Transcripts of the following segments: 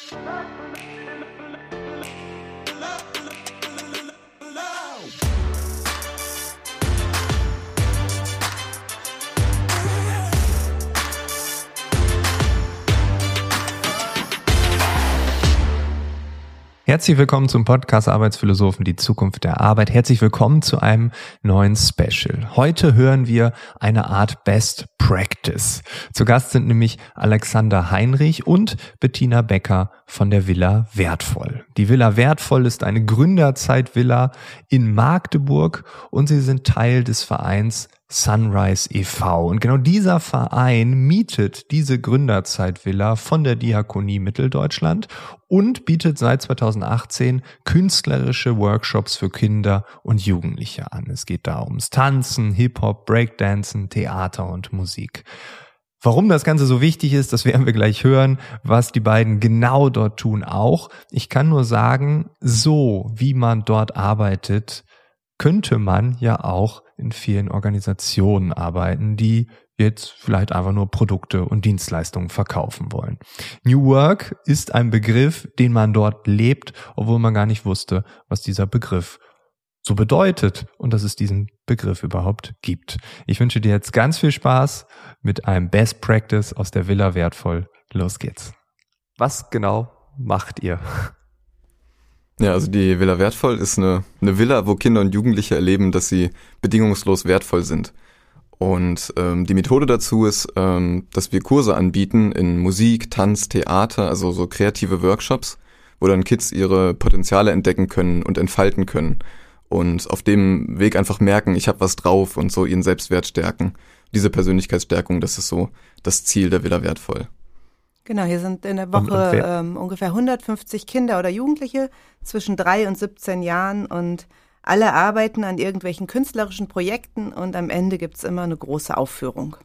Herzlich willkommen zum Podcast Arbeitsphilosophen, die Zukunft der Arbeit. Herzlich willkommen zu einem neuen Special. Heute hören wir eine Art Best Practice. Zu Gast sind nämlich Alexander Heinrich und Bettina Becker von der Villa Wertvoll. Die Villa Wertvoll ist eine Gründerzeit-Villa in Magdeburg und sie sind Teil des Vereins Sunrise e.V. Und genau dieser Verein mietet diese Gründerzeit-Villa von der Diakonie Mitteldeutschland und bietet seit 2018 künstlerische Workshops für Kinder und Jugendliche an. Es geht da ums Tanzen, Hip-Hop, Breakdancen, Theater und Musik. Warum das Ganze so wichtig ist, das werden wir gleich hören, was die beiden genau dort tun auch. Ich kann nur sagen, so wie man dort arbeitet, könnte man ja auch in vielen Organisationen arbeiten, die jetzt vielleicht einfach nur Produkte und Dienstleistungen verkaufen wollen. New Work ist ein Begriff, den man dort lebt, obwohl man gar nicht wusste, was dieser Begriff so bedeutet und dass es diesen Begriff überhaupt gibt. Ich wünsche dir jetzt ganz viel Spaß mit einem Best Practice aus der Villa Wertvoll. Los geht's. Was genau macht ihr? Ja, also die Villa Wertvoll ist eine Villa, wo Kinder und Jugendliche erleben, dass sie bedingungslos wertvoll sind. Und die Methode dazu ist, dass wir Kurse anbieten in Musik, Tanz, Theater, also so kreative Workshops, wo dann Kids ihre Potenziale entdecken können und entfalten können. Und auf dem Weg einfach merken, ich habe was drauf und so ihren Selbstwert stärken. Diese Persönlichkeitsstärkung, das ist so das Ziel der Villa Wertvoll. Genau, hier sind in der Woche ungefähr 150 Kinder oder Jugendliche zwischen 3 und 17 Jahren und alle arbeiten an irgendwelchen künstlerischen Projekten und am Ende gibt's immer eine große Aufführung.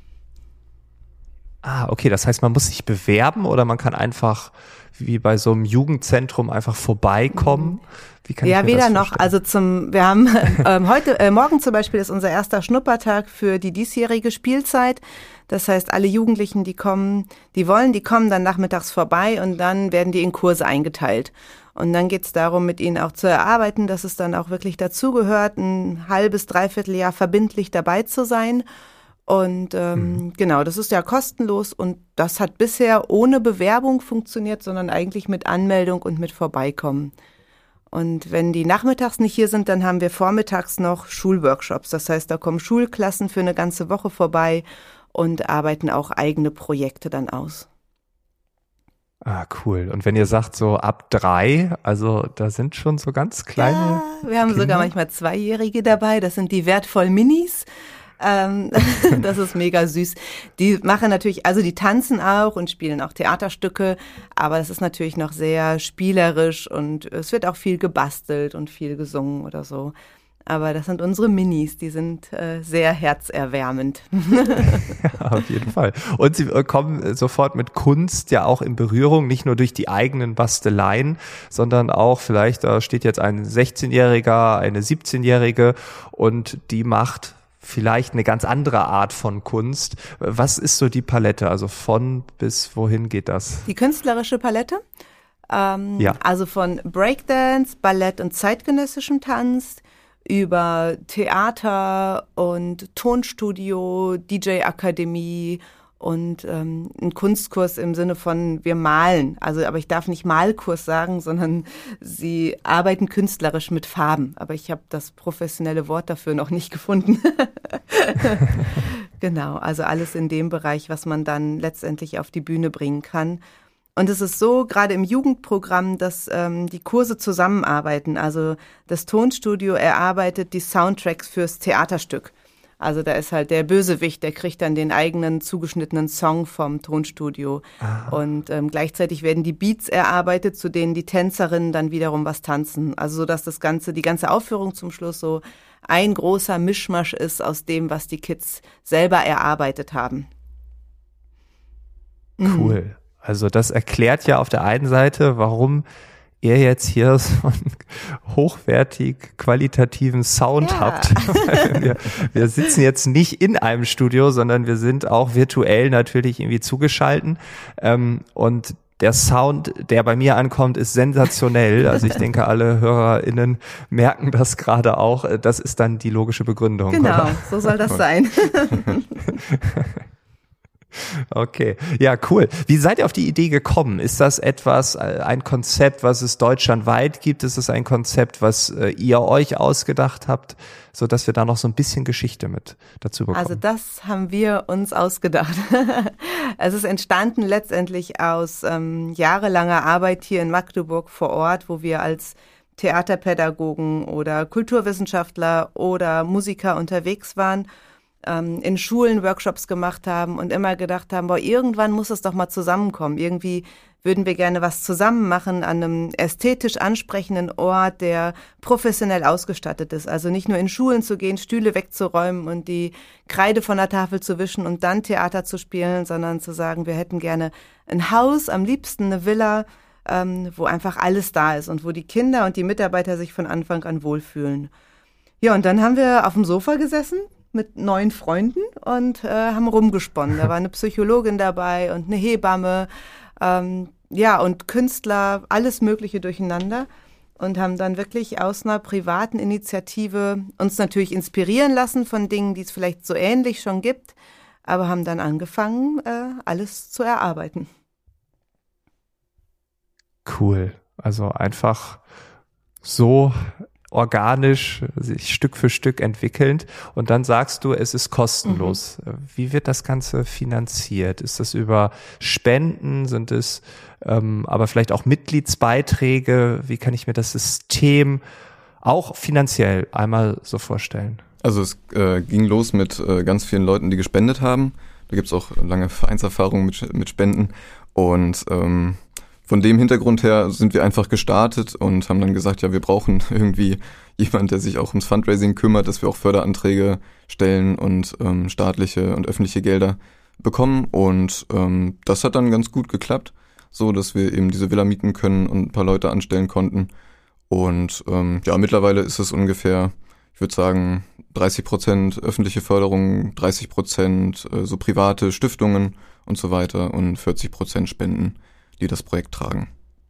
Ah, okay, das heißt, man muss sich bewerben oder man kann einfach wie bei so einem Jugendzentrum einfach vorbeikommen? Wie kann ich mir weder das noch. vorstellen? Also wir haben morgen zum Beispiel ist unser erster Schnuppertag für die diesjährige Spielzeit. Das heißt, alle Jugendlichen, die kommen dann nachmittags vorbei und dann werden die in Kurse eingeteilt. Und dann geht es darum, mit ihnen auch zu erarbeiten, dass es dann auch wirklich dazugehört, ein halbes, dreiviertel Jahr verbindlich dabei zu sein. Und genau, das ist ja kostenlos und das hat bisher ohne Bewerbung funktioniert, sondern eigentlich mit Anmeldung und mit Vorbeikommen. Und wenn die nachmittags nicht hier sind, dann haben wir vormittags noch Schulworkshops. Das heißt, da kommen Schulklassen für eine ganze Woche vorbei und arbeiten auch eigene Projekte dann aus. Ah, cool. Und wenn ihr sagt so ab 3, also da sind schon so ganz kleine Ja, wir haben Kinder. Sogar manchmal 2-Jährige dabei. Das sind die Wertvoll Minis. Das ist mega süß. Die machen natürlich, also die tanzen auch und spielen auch Theaterstücke, aber es ist natürlich noch sehr spielerisch und es wird auch viel gebastelt und viel gesungen oder so. Aber das sind unsere Minis, die sind sehr herzerwärmend. Ja, auf jeden Fall. Und sie kommen sofort mit Kunst ja auch in Berührung, nicht nur durch die eigenen Basteleien, sondern auch vielleicht, da steht jetzt ein 16-Jähriger, eine 17-Jährige und die macht vielleicht eine ganz andere Art von Kunst. Was ist so die Palette? Also von bis wohin geht das? Die künstlerische Palette? Ja. Also von Breakdance, Ballett und zeitgenössischem Tanz über Theater und Tonstudio, DJ-Akademie und ein Kunstkurs im Sinne von wir malen. Also, aber ich darf nicht Malkurs sagen, sondern sie arbeiten künstlerisch mit Farben. Aber ich habe das professionelle Wort dafür noch nicht gefunden. Genau, also alles in dem Bereich, was man dann letztendlich auf die Bühne bringen kann. Und es ist so, gerade im Jugendprogramm, dass die Kurse zusammenarbeiten. Also das Tonstudio erarbeitet die Soundtracks fürs Theaterstück. Also da ist halt der Bösewicht, der kriegt dann den eigenen zugeschnittenen Song vom Tonstudio. Aha. Und gleichzeitig werden die Beats erarbeitet, zu denen die Tänzerinnen dann wiederum was tanzen. Also so, dass die ganze Aufführung zum Schluss so ein großer Mischmasch ist aus dem, was die Kids selber erarbeitet haben. Cool. Also das erklärt ja auf der einen Seite, warum ihr jetzt hier so einen hochwertig qualitativen Sound habt. Wir sitzen jetzt nicht in einem Studio, sondern wir sind auch virtuell natürlich irgendwie zugeschalten. Und der Sound, der bei mir ankommt, ist sensationell. Also ich denke, alle HörerInnen merken das gerade auch. Das ist dann die logische Begründung. Genau, oder? So soll das sein. Okay, ja, cool. Wie seid ihr auf die Idee gekommen? Ist das ein Konzept, was es deutschlandweit gibt? Ist es ein Konzept, was ihr euch ausgedacht habt, so dass wir da noch so ein bisschen Geschichte mit dazu bekommen? Also das haben wir uns ausgedacht. Es ist entstanden letztendlich aus jahrelanger Arbeit hier in Magdeburg vor Ort, wo wir als Theaterpädagogen oder Kulturwissenschaftler oder Musiker unterwegs waren, in Schulen Workshops gemacht haben und immer gedacht haben, boah, irgendwann muss es doch mal zusammenkommen. Irgendwie würden wir gerne was zusammen machen an einem ästhetisch ansprechenden Ort, der professionell ausgestattet ist. Also nicht nur in Schulen zu gehen, Stühle wegzuräumen und die Kreide von der Tafel zu wischen und dann Theater zu spielen, sondern zu sagen, wir hätten gerne ein Haus, am liebsten eine Villa, wo einfach alles da ist und wo die Kinder und die Mitarbeiter sich von Anfang an wohlfühlen. Ja, und dann haben wir auf dem Sofa gesessen mit 9 Freunden und haben rumgesponnen. Da war eine Psychologin dabei und eine Hebamme, und Künstler, alles Mögliche durcheinander und haben dann wirklich aus einer privaten Initiative uns natürlich inspirieren lassen von Dingen, die es vielleicht so ähnlich schon gibt, aber haben dann angefangen, alles zu erarbeiten. Cool. Also einfach so organisch sich Stück für Stück entwickelnd und dann sagst du, es ist kostenlos. Wie wird das Ganze finanziert? Ist das über Spenden? Sind es aber vielleicht auch Mitgliedsbeiträge? Wie kann ich mir das System auch finanziell einmal so vorstellen? Also es ging los mit ganz vielen Leuten, die gespendet haben. Da gibt's auch lange Vereinserfahrungen mit Spenden und von dem Hintergrund her sind wir einfach gestartet und haben dann gesagt, ja, wir brauchen irgendwie jemand, der sich auch ums Fundraising kümmert, dass wir auch Förderanträge stellen und staatliche und öffentliche Gelder bekommen. Und das hat dann ganz gut geklappt, so dass wir eben diese Villa mieten können und ein paar Leute anstellen konnten. Und mittlerweile ist es ungefähr, ich würde sagen, 30% öffentliche Förderung, 30% so private Stiftungen und so weiter und 40% Spenden, die das Projekt tragen.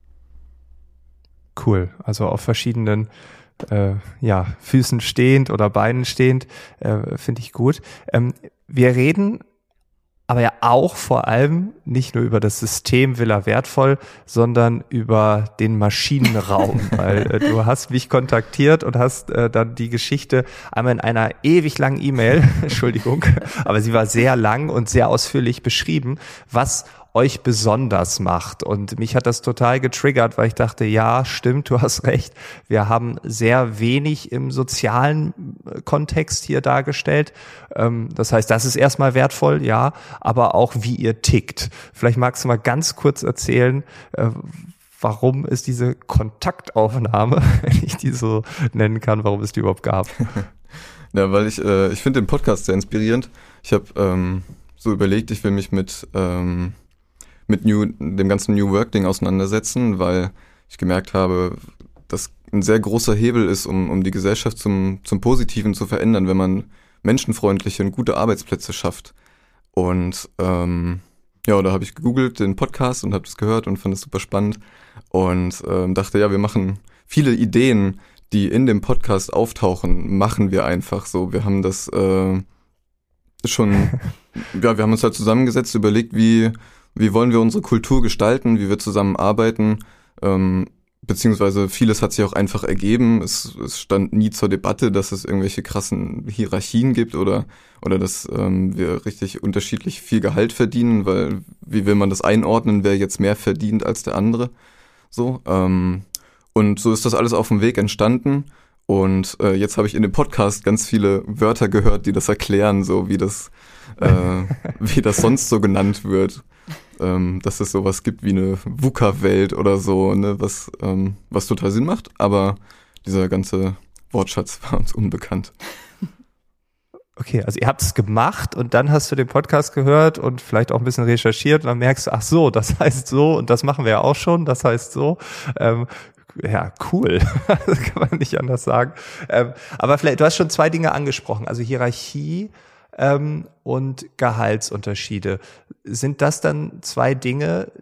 Cool, also auf verschiedenen Füßen stehend oder Beinen stehend, finde ich gut. Wir reden aber ja auch vor allem nicht nur über das System Villa Wertvoll, sondern über den Maschinenraum, weil du hast mich kontaktiert und hast dann die Geschichte einmal in einer ewig langen E-Mail, Entschuldigung, aber sie war sehr lang und sehr ausführlich beschrieben, was euch besonders macht. Und mich hat das total getriggert, weil ich dachte, ja, stimmt, du hast recht. Wir haben sehr wenig im sozialen Kontext hier dargestellt. Das heißt, das ist erstmal wertvoll, ja, aber auch wie ihr tickt. Vielleicht magst du mal ganz kurz erzählen, warum es diese Kontaktaufnahme, wenn ich die so nennen kann, warum es die überhaupt gab. Ja, weil ich finde den Podcast sehr inspirierend. Ich habe so überlegt, ich will mich mit dem ganzen New Work-Ding auseinandersetzen, weil ich gemerkt habe, dass ein sehr großer Hebel ist, um die Gesellschaft zum Positiven zu verändern, wenn man menschenfreundliche und gute Arbeitsplätze schafft. Und da habe ich gegoogelt den Podcast und habe das gehört und fand es super spannend und dachte, ja, wir machen viele Ideen, die in dem Podcast auftauchen, machen wir einfach so. Wir haben das wir haben uns halt zusammengesetzt, überlegt, wie wollen wir unsere Kultur gestalten, wie wir zusammenarbeiten, beziehungsweise vieles hat sich auch einfach ergeben. Es stand nie zur Debatte, dass es irgendwelche krassen Hierarchien gibt oder dass wir richtig unterschiedlich viel Gehalt verdienen, weil wie will man das einordnen, wer jetzt mehr verdient als der andere? So, und so ist das alles auf dem Weg entstanden. Und jetzt habe ich in dem Podcast ganz viele Wörter gehört, die das erklären, so wie das sonst so genannt wird. Dass es sowas gibt wie eine VUCA-Welt oder so, ne, was total Sinn macht, aber dieser ganze Wortschatz war uns unbekannt. Okay, also ihr habt es gemacht und dann hast du den Podcast gehört und vielleicht auch ein bisschen recherchiert und dann merkst du, ach so, das heißt so und das machen wir ja auch schon, das heißt so. Ja, cool. Das kann man nicht anders sagen. Aber vielleicht, du hast schon 2 Dinge angesprochen, also Hierarchie und Gehaltsunterschiede. Sind das dann 2 Dinge,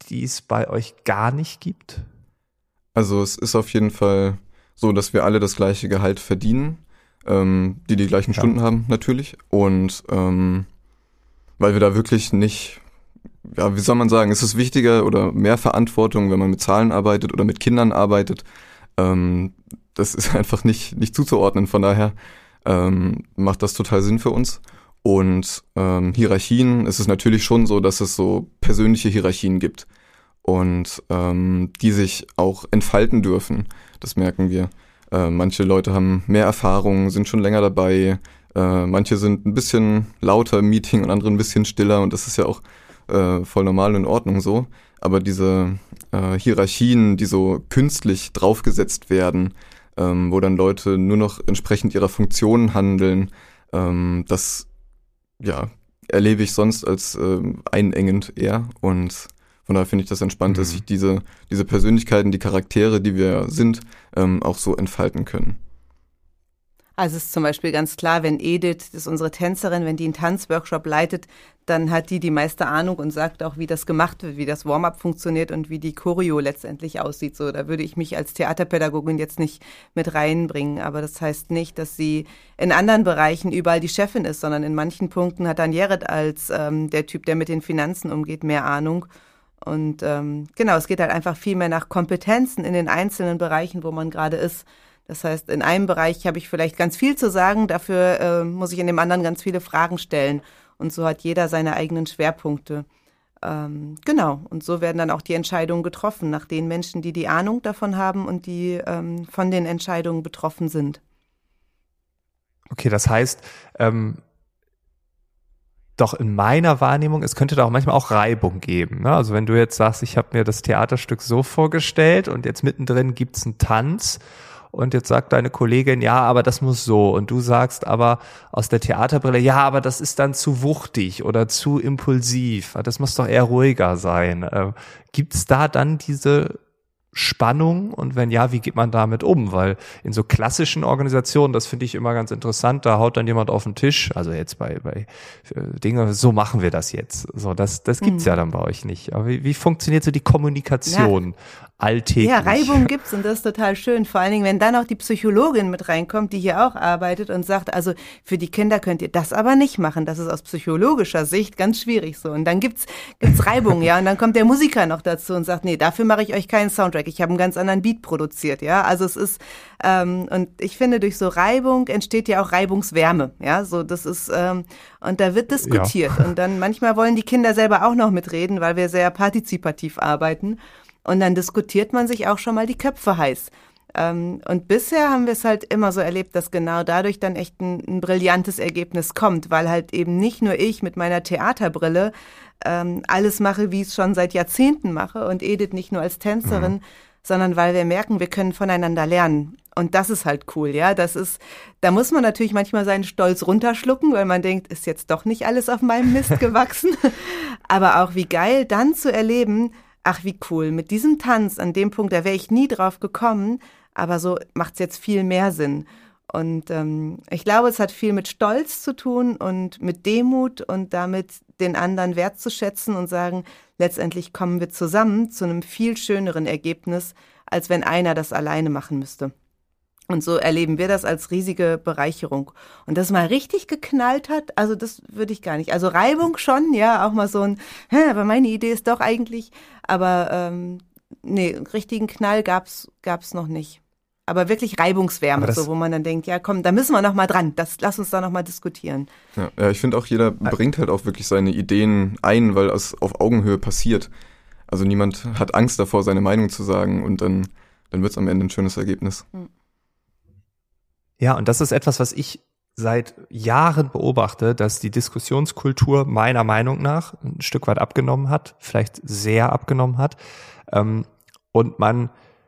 die es bei euch gar nicht gibt? Also es ist auf jeden Fall so, dass wir alle das gleiche Gehalt verdienen, die gleichen Stunden haben natürlich. Und weil wir da wirklich nicht, ja, wie soll man sagen, es ist wichtiger oder mehr Verantwortung, wenn man mit Zahlen arbeitet oder mit Kindern arbeitet. Das ist einfach nicht zuzuordnen. Von daher macht das total Sinn für uns. Und Hierarchien, es ist natürlich schon so, dass es so persönliche Hierarchien gibt und die sich auch entfalten dürfen. Das merken wir. Manche Leute haben mehr Erfahrung, sind schon länger dabei. Manche sind ein bisschen lauter im Meeting und andere ein bisschen stiller und das ist ja auch voll normal und in Ordnung so. Aber diese Hierarchien, die so künstlich draufgesetzt werden, wo dann Leute nur noch entsprechend ihrer Funktionen handeln, das ja erlebe ich sonst als einengend eher und von daher finde ich das entspannt, dass sich diese Persönlichkeiten, die Charaktere, die wir sind, auch so entfalten können. Also es ist zum Beispiel ganz klar, wenn Edith, das ist unsere Tänzerin, wenn die einen Tanzworkshop leitet, dann hat die meiste Ahnung und sagt auch, wie das gemacht wird, wie das Warm-up funktioniert und wie die Choreo letztendlich aussieht. So, da würde ich mich als Theaterpädagogin jetzt nicht mit reinbringen. Aber das heißt nicht, dass sie in anderen Bereichen überall die Chefin ist, sondern in manchen Punkten hat dann Jared als der Typ, der mit den Finanzen umgeht, mehr Ahnung. Und genau, es geht halt einfach viel mehr nach Kompetenzen in den einzelnen Bereichen, wo man gerade ist. Das heißt, in einem Bereich habe ich vielleicht ganz viel zu sagen, dafür muss ich in dem anderen ganz viele Fragen stellen. Und so hat jeder seine eigenen Schwerpunkte. Genau, und so werden dann auch die Entscheidungen getroffen nach den Menschen, die Ahnung davon haben und die von den Entscheidungen betroffen sind. Okay, das heißt, doch in meiner Wahrnehmung, es könnte da auch manchmal auch Reibung geben. Ne? Also wenn du jetzt sagst, ich habe mir das Theaterstück so vorgestellt und jetzt mittendrin gibt's einen Tanz und jetzt sagt deine Kollegin, ja, aber das muss so und du sagst aber aus der Theaterbrille, ja, aber das ist dann zu wuchtig oder zu impulsiv, das muss doch eher ruhiger sein. Gibt's da dann diese Spannung und wenn ja, wie geht man damit um? Weil in so klassischen Organisationen, das finde ich immer ganz interessant, da haut dann jemand auf den Tisch, also jetzt bei Dingen, so machen wir das jetzt. So, das gibt's ja dann bei euch nicht. Aber wie funktioniert so die Kommunikation alltäglich? Ja, Reibung gibt's und das ist total schön. Vor allen Dingen, wenn dann auch die Psychologin mit reinkommt, die hier auch arbeitet und sagt, also für die Kinder könnt ihr das aber nicht machen. Das ist aus psychologischer Sicht ganz schwierig so. Und dann gibt's Reibung, ja. Und dann kommt der Musiker noch dazu und sagt, nee, dafür mache ich euch keinen Soundtrack. Ich habe einen ganz anderen Beat produziert, ja. Also es ist, und ich finde, durch so Reibung entsteht ja auch Reibungswärme, ja. So, das ist, und da wird diskutiert. Ja. Und dann manchmal wollen die Kinder selber auch noch mitreden, weil wir sehr partizipativ arbeiten. Und dann diskutiert man sich auch schon mal die Köpfe heiß. Und bisher haben wir es halt immer so erlebt, dass genau dadurch dann echt ein brillantes Ergebnis kommt, weil halt eben nicht nur ich mit meiner Theaterbrille alles mache, wie ich es schon seit Jahrzehnten mache und Edith nicht nur als Tänzerin, sondern weil wir merken, wir können voneinander lernen. Und das ist halt cool, ja. Da muss man natürlich manchmal seinen Stolz runterschlucken, weil man denkt, ist jetzt doch nicht alles auf meinem Mist gewachsen. Aber auch wie geil, dann zu erleben, ach wie cool, mit diesem Tanz an dem Punkt, da wäre ich nie drauf gekommen, aber so macht's jetzt viel mehr Sinn. Und ich glaube, es hat viel mit Stolz zu tun und mit Demut und damit den anderen wertzuschätzen und sagen, letztendlich kommen wir zusammen zu einem viel schöneren Ergebnis, als wenn einer das alleine machen müsste. Und so erleben wir das als riesige Bereicherung. Und dass mal richtig geknallt hat, also das würde ich gar nicht. Also Reibung schon, ja, auch mal so ein, aber meine Idee ist doch eigentlich, aber nee, richtigen Knall gab's noch nicht. Aber wirklich Reibungswärme, so wo man dann denkt, ja komm, da müssen wir noch mal dran, lass uns da noch mal diskutieren. Ja, ich finde auch, jeder bringt halt auch wirklich seine Ideen ein, weil es auf Augenhöhe passiert. Also niemand hat Angst davor, seine Meinung zu sagen und dann wird's am Ende ein schönes Ergebnis. Ja, und das ist etwas, was ich seit Jahren beobachte, dass die Diskussionskultur meiner Meinung nach ein Stück weit abgenommen hat, vielleicht sehr abgenommen hat. Und man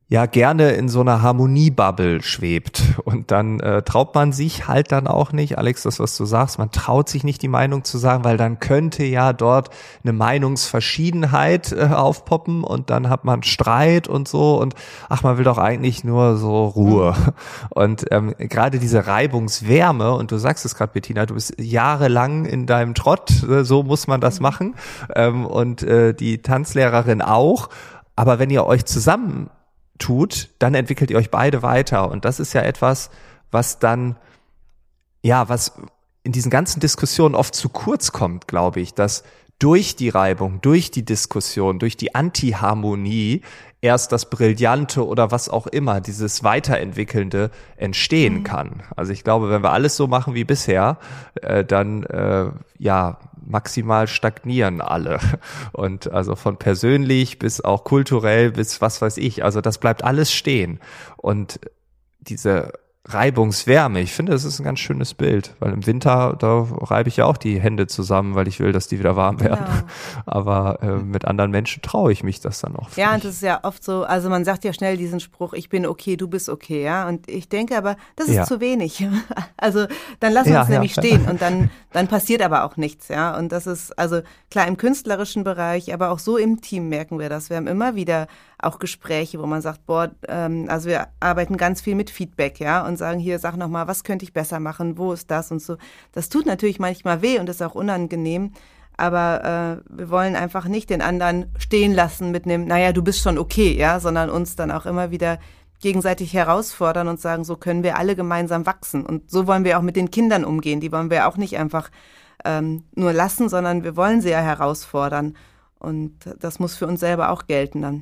ja gerne in so einer Harmoniebubble schwebt und dann traut man sich halt dann auch nicht, Alex, das was du sagst, man traut sich nicht die Meinung zu sagen, weil dann könnte ja dort eine Meinungsverschiedenheit aufpoppen und dann hat man Streit und so und ach, man will doch eigentlich nur so Ruhe und gerade diese Reibungswärme und du sagst es gerade, Bettina, du bist jahrelang in deinem Trott, so muss man das machen und die Tanzlehrerin auch, aber wenn ihr euch zusammen tut, dann entwickelt ihr euch beide weiter. Und das ist ja etwas, was dann, ja, was in diesen ganzen Diskussionen oft zu kurz kommt, glaube ich, dass durch die Reibung, durch die Diskussion, durch die Antiharmonie erst das Brillante oder was auch immer, dieses Weiterentwickelnde entstehen kann. Also ich glaube, wenn wir alles so machen wie bisher, dann, ja, maximal stagnieren alle. Und also von persönlich bis auch kulturell bis was weiß ich. Also das bleibt alles stehen. Und diese Reibungswärme, ich finde, das ist ein ganz schönes Bild, weil im Winter, da reibe ich ja auch die Hände zusammen, weil ich will, dass die wieder warm werden. Genau. Aber mit anderen Menschen traue ich mich das dann auch. Ja, und das ist ja oft so, also man sagt ja schnell diesen Spruch, ich bin okay, du bist okay, ja. Und ich denke aber, das ist zu wenig. Also dann lassen wir uns nämlich stehen und dann passiert aber auch nichts, ja. Und das ist, also klar, im künstlerischen Bereich, aber auch so im Team merken wir das. Wir haben immer wieder auch Gespräche, wo man sagt, boah, also wir arbeiten ganz viel mit Feedback, ja, und sagen, hier, sag nochmal, was könnte ich besser machen, wo ist das und so. Das tut natürlich manchmal weh und ist auch unangenehm, aber wir wollen einfach nicht den anderen stehen lassen mit einem, naja, du bist schon okay, ja, sondern uns dann auch immer wieder gegenseitig herausfordern und sagen, so können wir alle gemeinsam wachsen. Und so wollen wir auch mit den Kindern umgehen. Die wollen wir auch nicht einfach nur lassen, sondern wir wollen sie ja herausfordern. Und das muss für uns selber auch gelten dann.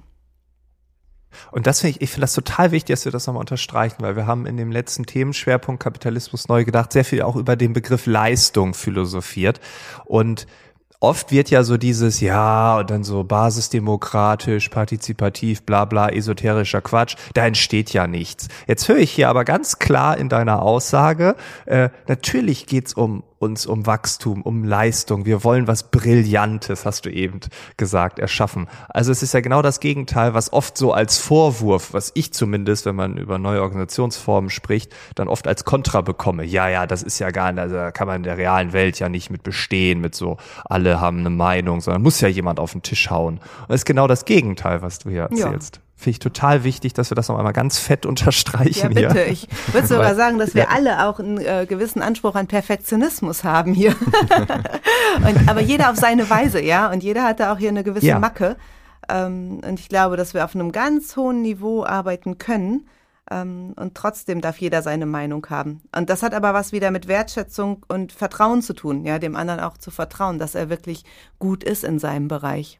Und das finde ich finde das total wichtig, dass wir das nochmal unterstreichen, weil wir haben in dem letzten Themenschwerpunkt Kapitalismus neu gedacht sehr viel auch über den Begriff Leistung philosophiert und oft wird ja so dieses, ja, und dann so basisdemokratisch, partizipativ, bla bla, esoterischer Quatsch, da entsteht ja nichts. Jetzt höre ich hier aber ganz klar in deiner Aussage, natürlich geht's um Wachstum, um Leistung. Wir wollen was Brillantes, hast du eben gesagt, erschaffen. Also es ist ja genau das Gegenteil, was oft so als Vorwurf, was ich zumindest, wenn man über neue Organisationsformen spricht, dann oft als Kontra bekomme. Ja, das ist ja gar nicht, also da kann man in der realen Welt ja nicht mit bestehen, mit so, alle haben eine Meinung, sondern muss ja jemand auf den Tisch hauen. Und das ist genau das Gegenteil, was du hier erzählst. Ja. Finde ich total wichtig, dass wir das noch einmal ganz fett unterstreichen hier. Ja, bitte. Ich würde sogar sagen, dass wir alle auch einen gewissen Anspruch an Perfektionismus haben hier. Aber jeder auf seine Weise, ja. Und jeder hat da auch hier eine gewisse Macke. Und ich glaube, dass wir auf einem ganz hohen Niveau arbeiten können. Und trotzdem darf jeder seine Meinung haben. Und das hat aber was wieder mit Wertschätzung und Vertrauen zu tun, ja, dem anderen auch zu vertrauen, dass er wirklich gut ist in seinem Bereich.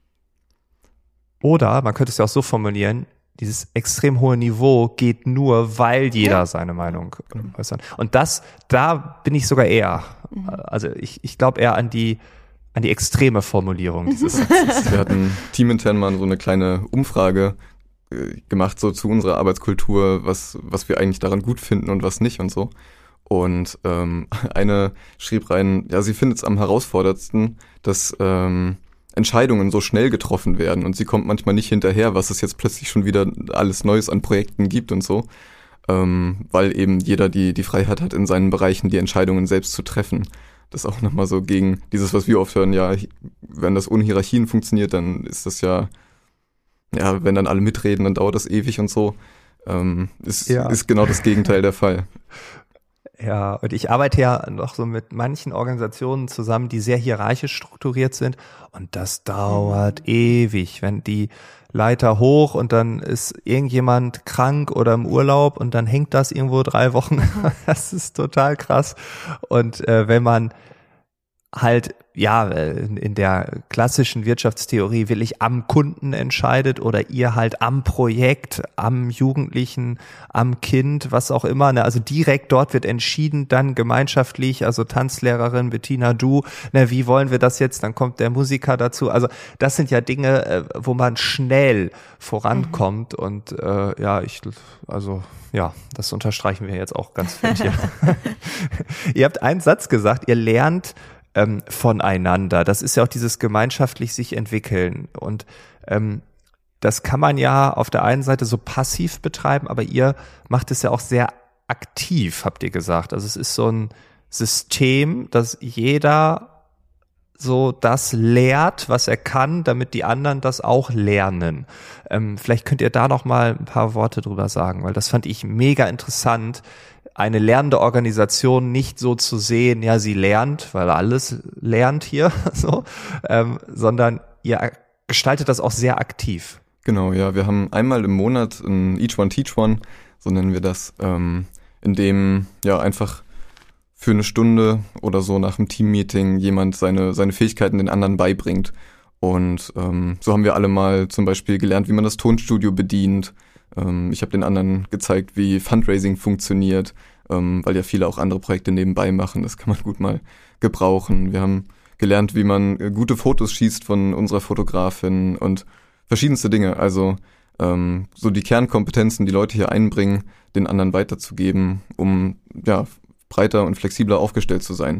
Oder man könnte es ja auch so formulieren, dieses extrem hohe Niveau geht nur, weil jeder seine Meinung äußert. Und da bin ich sogar eher, also ich glaube eher an die extreme Formulierung dieses Satzes. Wir hatten teamintern mal so eine kleine Umfrage gemacht, so zu unserer Arbeitskultur, was wir eigentlich daran gut finden und was nicht und so. Und eine schrieb rein, ja, sie findet es am herausforderndsten, dass Entscheidungen so schnell getroffen werden und sie kommt manchmal nicht hinterher, was es jetzt plötzlich schon wieder alles Neues an Projekten gibt und so, weil eben jeder die Freiheit hat, in seinen Bereichen die Entscheidungen selbst zu treffen. Das ist auch nochmal so gegen dieses, was wir oft hören, ja, wenn das ohne Hierarchien funktioniert, dann ist das ja, wenn dann alle mitreden, dann dauert das ewig und so. Ist genau das Gegenteil der Fall. Ja, und ich arbeite ja noch so mit manchen Organisationen zusammen, die sehr hierarchisch strukturiert sind und das dauert ewig, wenn die Leiter hoch und dann ist irgendjemand krank oder im Urlaub und dann hängt das irgendwo 3 Wochen. Das ist total krass. Und wenn man halt, in der klassischen Wirtschaftstheorie wirklich am Kunden entscheidet oder ihr halt am Projekt, am Jugendlichen, am Kind, was auch immer, ne? Also direkt dort wird entschieden, dann gemeinschaftlich, also Tanzlehrerin Bettina, du, ne, wie wollen wir das jetzt? Dann kommt der Musiker dazu. Also das sind ja Dinge, wo man schnell vorankommt und das unterstreichen wir jetzt auch ganz fett hier. Ihr habt einen Satz gesagt, ihr lernt voneinander. Das ist ja auch dieses gemeinschaftlich sich entwickeln. Und das kann man ja auf der einen Seite so passiv betreiben, aber ihr macht es ja auch sehr aktiv, habt ihr gesagt. Also es ist so ein System, dass jeder so das lehrt, was er kann, damit die anderen das auch lernen. Vielleicht könnt ihr da noch mal ein paar Worte drüber sagen, weil das fand ich mega interessant, eine lernende Organisation nicht so zu sehen, ja, sie lernt, weil alles lernt hier, so, sondern ihr gestaltet das auch sehr aktiv. Genau, ja, wir haben einmal im Monat ein Each One Teach One, so nennen wir das, in dem ja einfach für eine Stunde oder so nach einem Teammeeting jemand seine Fähigkeiten den anderen beibringt. Und so haben wir alle mal zum Beispiel gelernt, wie man das Tonstudio bedient. Ich habe den anderen gezeigt, wie Fundraising funktioniert, weil ja viele auch andere Projekte nebenbei machen. Das kann man gut mal gebrauchen. Wir haben gelernt, wie man gute Fotos schießt von unserer Fotografin und verschiedenste Dinge. Also so die Kernkompetenzen, die Leute hier einbringen, den anderen weiterzugeben, um ja breiter und flexibler aufgestellt zu sein.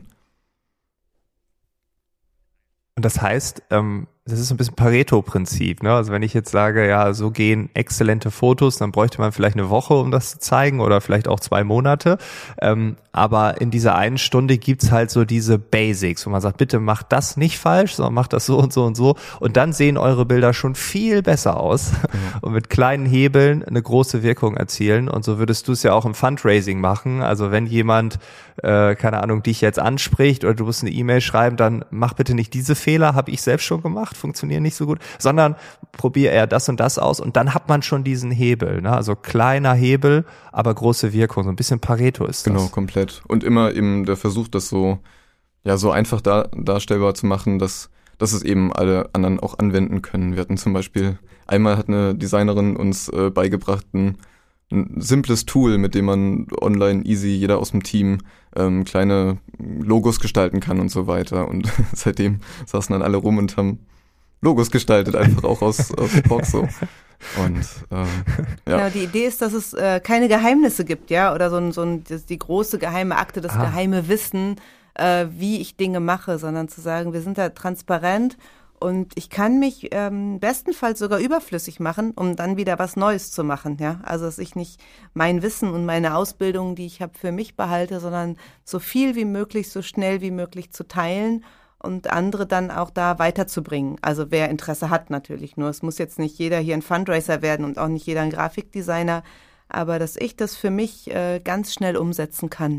Und das heißt, das ist so ein bisschen Pareto-Prinzip, ne? Also wenn ich jetzt sage, ja, so gehen exzellente Fotos, dann bräuchte man vielleicht eine Woche, um das zu zeigen oder vielleicht auch 2 Monate. Aber in dieser einen Stunde gibt's halt so diese Basics, wo man sagt, bitte macht das nicht falsch, sondern macht das so und so und so. Und dann sehen eure Bilder schon viel besser aus und mit kleinen Hebeln eine große Wirkung erzielen. Und so würdest du es ja auch im Fundraising machen. Also wenn jemand, keine Ahnung, dich jetzt anspricht oder du musst eine E-Mail schreiben, dann mach bitte nicht diese Fehler, habe ich selbst schon gemacht, funktionieren nicht so gut, sondern probier eher das und das aus und dann hat man schon diesen Hebel, ne? Also kleiner Hebel, aber große Wirkung, so ein bisschen Pareto ist das. Genau, komplett. Und immer eben der Versuch, das so einfach darstellbar zu machen, dass es eben alle anderen auch anwenden können. Wir hatten zum Beispiel, einmal hat eine Designerin uns beigebracht, ein simples Tool, mit dem man online easy, jeder aus dem Team, kleine Logos gestalten kann und so weiter. Und seitdem saßen dann alle rum und haben Logos gestaltet, einfach auch aus Boxo. Und ja. Genau, die Idee ist, dass es keine Geheimnisse gibt, ja, oder die große geheime Akte, das geheime Wissen, wie ich Dinge mache, sondern zu sagen, wir sind da transparent und ich kann mich bestenfalls sogar überflüssig machen, um dann wieder was Neues zu machen, ja. Also dass ich nicht mein Wissen und meine Ausbildung, die ich habe, für mich behalte, sondern so viel wie möglich, so schnell wie möglich zu teilen und andere dann auch da weiterzubringen. Also wer Interesse hat natürlich. Nur es muss jetzt nicht jeder hier ein Fundraiser werden und auch nicht jeder ein Grafikdesigner, aber dass ich das für mich ganz schnell umsetzen kann.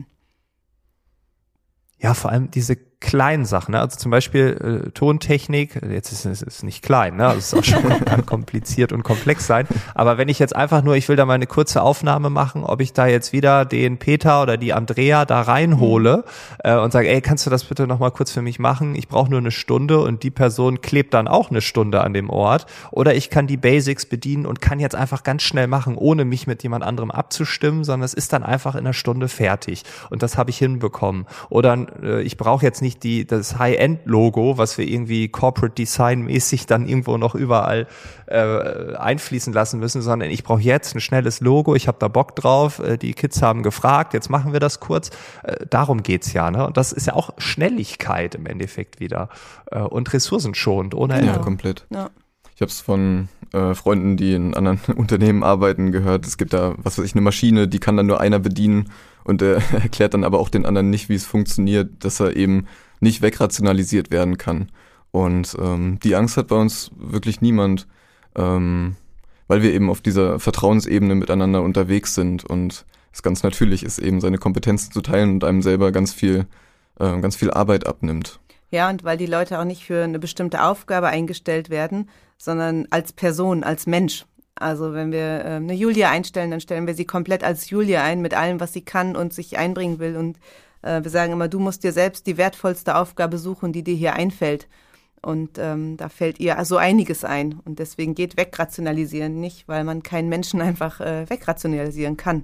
Ja, vor allem diese kleinen Sachen, ne? Also zum Beispiel Tontechnik, jetzt ist es nicht klein, ne? Also es ist auch schon kann kompliziert und komplex sein, aber wenn ich jetzt einfach nur, ich will da mal eine kurze Aufnahme machen, ob ich da jetzt wieder den Peter oder die Andrea da reinhole und sage, ey, kannst du das bitte nochmal kurz für mich machen? Ich brauche nur eine Stunde und die Person klebt dann auch eine Stunde an dem Ort, oder ich kann die Basics bedienen und kann jetzt einfach ganz schnell machen, ohne mich mit jemand anderem abzustimmen, sondern es ist dann einfach in einer Stunde fertig und das habe ich hinbekommen. Oder ich brauche jetzt nicht das High-End-Logo, was wir irgendwie Corporate Design-mäßig dann irgendwo noch überall einfließen lassen müssen, sondern ich brauche jetzt ein schnelles Logo, ich habe da Bock drauf, die Kids haben gefragt, jetzt machen wir das kurz. Darum geht's ja, ne? Und das ist ja auch Schnelligkeit im Endeffekt wieder und ressourcenschonend, ohne Ende. Ja, komplett. Ja. Ich habe es von Freunden, die in anderen Unternehmen arbeiten, gehört. Es gibt da, was weiß ich, eine Maschine, die kann dann nur einer bedienen und erklärt dann aber auch den anderen nicht, wie es funktioniert, dass er eben nicht wegrationalisiert werden kann. Und die Angst hat bei uns wirklich niemand, weil wir eben auf dieser Vertrauensebene miteinander unterwegs sind und es ganz natürlich ist, eben seine Kompetenzen zu teilen und einem selber ganz viel Arbeit abnimmt. Ja, und weil die Leute auch nicht für eine bestimmte Aufgabe eingestellt werden, sondern als Person, als Mensch. Also wenn wir eine Julia einstellen, dann stellen wir sie komplett als Julia ein, mit allem, was sie kann und sich einbringen will. Und wir sagen immer, du musst dir selbst die wertvollste Aufgabe suchen, die dir hier einfällt. Und da fällt ihr so einiges ein. Und deswegen geht wegrationalisieren nicht, weil man keinen Menschen einfach wegrationalisieren kann.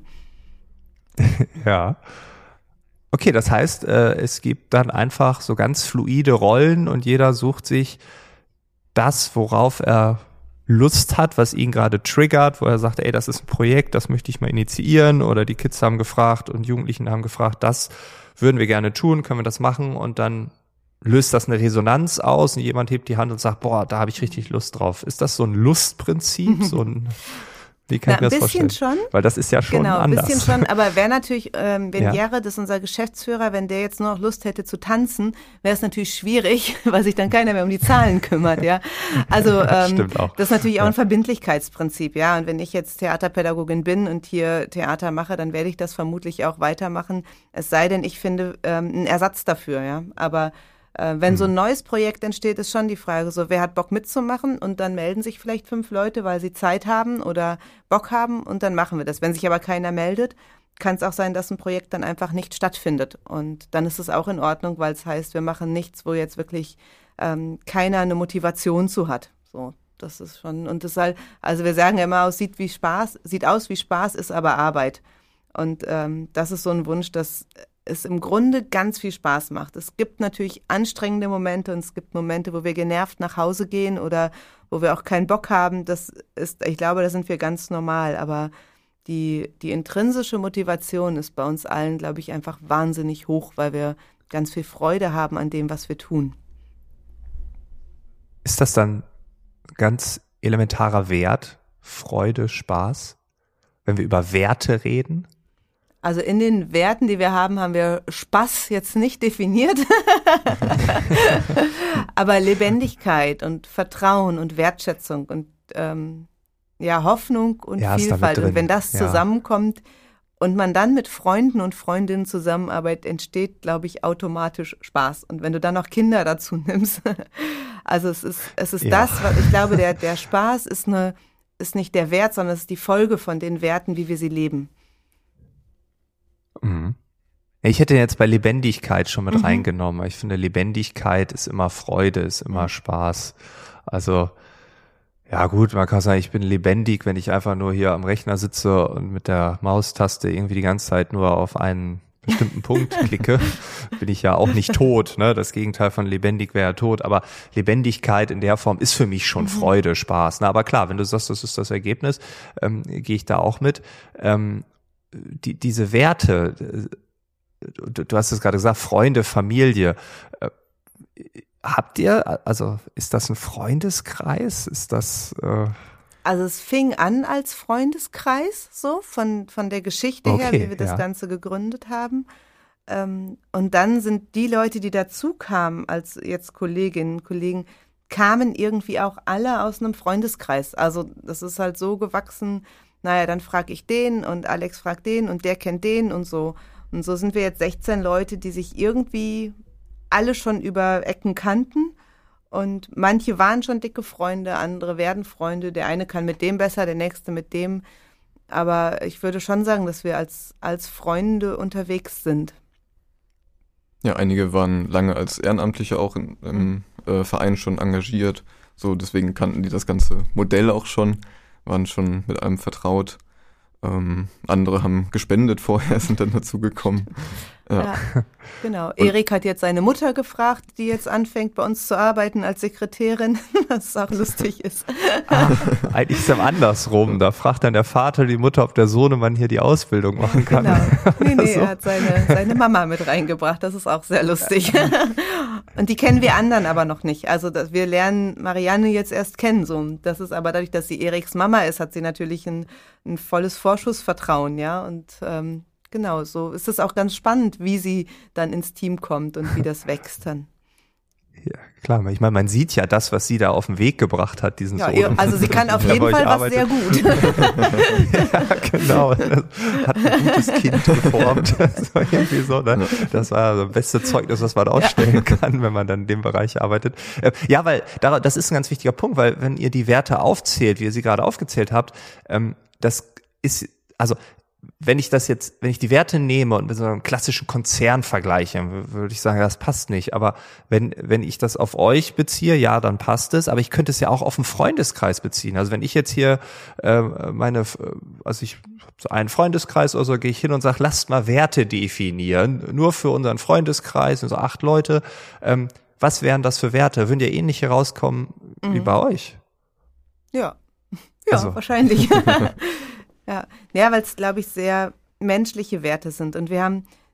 Ja. Okay, das heißt, es gibt dann einfach so ganz fluide Rollen und jeder sucht sich das, worauf er Lust hat, was ihn gerade triggert, wo er sagt, ey, das ist ein Projekt, das möchte ich mal initiieren, oder die Kids haben gefragt und Jugendlichen haben gefragt, das würden wir gerne tun, können wir das machen, und dann löst das eine Resonanz aus und jemand hebt die Hand und sagt, boah, da habe ich richtig Lust drauf. Ist das so ein Lustprinzip, wie kann ich mir das vorstellen? Ein bisschen schon. Weil das ist ja schon anders. Ein bisschen schon, aber wäre natürlich, wenn Jared, das ist unser Geschäftsführer, wenn der jetzt nur noch Lust hätte zu tanzen, wäre es natürlich schwierig, weil sich dann keiner mehr um die Zahlen kümmert, ja. Also Stimmt auch. das ist natürlich auch ein Verbindlichkeitsprinzip, ja. Und wenn ich jetzt Theaterpädagogin bin und hier Theater mache, dann werde ich das vermutlich auch weitermachen. Es sei denn, ich finde einen Ersatz dafür, ja. Aber wenn so ein neues Projekt entsteht, ist schon die Frage, so wer hat Bock mitzumachen, und dann melden sich vielleicht 5 Leute, weil sie Zeit haben oder Bock haben, und dann machen wir das. Wenn sich aber keiner meldet, kann es auch sein, dass ein Projekt dann einfach nicht stattfindet, und dann ist es auch in Ordnung, weil es heißt, wir machen nichts, wo jetzt wirklich keiner eine Motivation zu hat. So, das ist schon, und das halt, also wir sagen ja immer, sieht aus wie Spaß, ist aber Arbeit, und das ist so ein Wunsch, dass es im Grunde ganz viel Spaß macht. Es gibt natürlich anstrengende Momente und es gibt Momente, wo wir genervt nach Hause gehen oder wo wir auch keinen Bock haben. Das ist, ich glaube, da sind wir ganz normal. Aber die intrinsische Motivation ist bei uns allen, glaube ich, einfach wahnsinnig hoch, weil wir ganz viel Freude haben an dem, was wir tun. Ist das dann ganz elementarer Wert, Freude, Spaß, wenn wir über Werte reden? Also in den Werten, die wir haben wir Spaß jetzt nicht definiert, aber Lebendigkeit und Vertrauen und Wertschätzung und Hoffnung und Vielfalt. Und wenn das zusammenkommt und man dann mit Freunden und Freundinnen zusammenarbeitet, entsteht, glaube ich, automatisch Spaß. Und wenn du dann noch Kinder dazu nimmst, also es ist das, was ich glaube, der Spaß ist nicht der Wert, sondern es ist die Folge von den Werten, wie wir sie leben. Ich hätte jetzt bei Lebendigkeit schon mit reingenommen. Ich finde, Lebendigkeit ist immer Freude, ist immer Spaß. Also, ja gut, man kann sagen, ich bin lebendig, wenn ich einfach nur hier am Rechner sitze und mit der Maustaste irgendwie die ganze Zeit nur auf einen bestimmten Punkt klicke, bin ich ja auch nicht tot, ne? Das Gegenteil von lebendig wäre tot, aber Lebendigkeit in der Form ist für mich schon Freude, Spaß. Na, aber klar, wenn du sagst, das ist das Ergebnis, gehe ich da auch mit. Diese Werte, du hast es gerade gesagt, Freunde, Familie, habt ihr, also ist das ein Freundeskreis? Ist das Also es fing an als Freundeskreis, so von der Geschichte her, wie wir das Ganze gegründet haben. Und dann sind die Leute, die dazu kamen, als jetzt Kolleginnen und Kollegen, kamen irgendwie auch alle aus einem Freundeskreis. Also das ist halt so gewachsen, naja, dann frage ich den und Alex fragt den und der kennt den und so. Und so sind wir jetzt 16 Leute, die sich irgendwie alle schon über Ecken kannten. Und manche waren schon dicke Freunde, andere werden Freunde. Der eine kann mit dem besser, der nächste mit dem. Aber ich würde schon sagen, dass wir als Freunde unterwegs sind. Ja, einige waren lange als Ehrenamtliche auch im Verein schon engagiert. So, deswegen kannten die das ganze Modell auch schon, waren schon mit einem vertraut. Andere haben gespendet vorher, sind dann dazugekommen. Ja, genau. Erik hat jetzt seine Mutter gefragt, die jetzt anfängt bei uns zu arbeiten als Sekretärin, was auch lustig ist. Eigentlich ist es andersrum. Da fragt dann der Vater die Mutter, ob der Sohnemann hier die Ausbildung machen kann. Genau. Nee, er hat seine Mama mit reingebracht. Das ist auch sehr lustig. Und die kennen wir anderen aber noch nicht. Also wir lernen Marianne jetzt erst kennen. So. Das ist aber dadurch, dass sie Eriks Mama ist, hat sie natürlich ein volles Vorschussvertrauen, ja. Und genau, so ist es auch ganz spannend, wie sie dann ins Team kommt und wie das wächst dann. Ja, klar. Ich meine, man sieht ja das, was sie da auf den Weg gebracht hat, diesen Sohn. Also sie kann auf jeden Fall was sehr gut. Ja, genau. Das hat ein gutes Kind geformt. Das war irgendwie so, ne? Das war das beste Zeugnis, was man ausstellen kann, wenn man dann in dem Bereich arbeitet. Ja, weil das ist ein ganz wichtiger Punkt, weil wenn ihr die Werte aufzählt, wie ihr sie gerade aufgezählt habt, das ist, also wenn ich die Werte nehme und mit so einem klassischen Konzern vergleiche, würde ich sagen, das passt nicht. Aber wenn ich das auf euch beziehe, ja, dann passt es. Aber ich könnte es ja auch auf einen Freundeskreis beziehen. Also wenn ich jetzt hier ich habe so einen Freundeskreis oder so, gehe ich hin und sage, lasst mal Werte definieren, nur für unseren Freundeskreis, so 8 Leute. Was wären das für Werte? Würden ja ähnlich herauskommen wie bei euch? Ja, also. Wahrscheinlich. Ja, weil es, glaube ich, sehr menschliche Werte sind. Und wir haben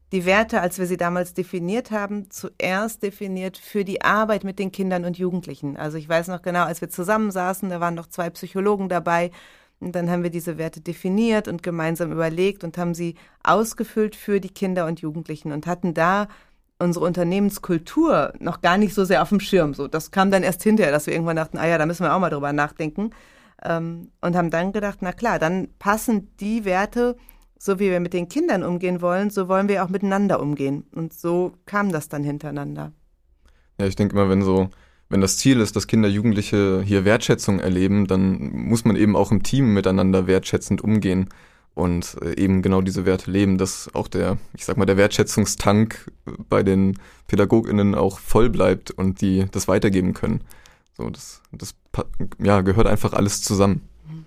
die Werte, als wir sie damals definiert haben, zuerst definiert für die Arbeit mit den Kindern und Jugendlichen. Also ich weiß noch genau, als wir zusammensaßen, da waren noch 2 Psychologen dabei und dann haben wir diese Werte definiert und gemeinsam überlegt und haben sie ausgefüllt für die Kinder und Jugendlichen und hatten da unsere Unternehmenskultur noch gar nicht so sehr auf dem Schirm. So, das kam dann erst hinterher, dass wir irgendwann dachten, da müssen wir auch mal drüber nachdenken. Und haben dann gedacht, na klar, dann passen die Werte, so wie wir mit den Kindern umgehen wollen, so wollen wir auch miteinander umgehen. Und so kam das dann hintereinander. Ja, ich denke immer, wenn das Ziel ist, dass Kinder, Jugendliche hier Wertschätzung erleben, dann muss man eben auch im Team miteinander wertschätzend umgehen und eben genau diese Werte leben, dass auch der Wertschätzungstank bei den PädagogInnen auch voll bleibt und die das weitergeben können. So, das gehört einfach alles zusammen.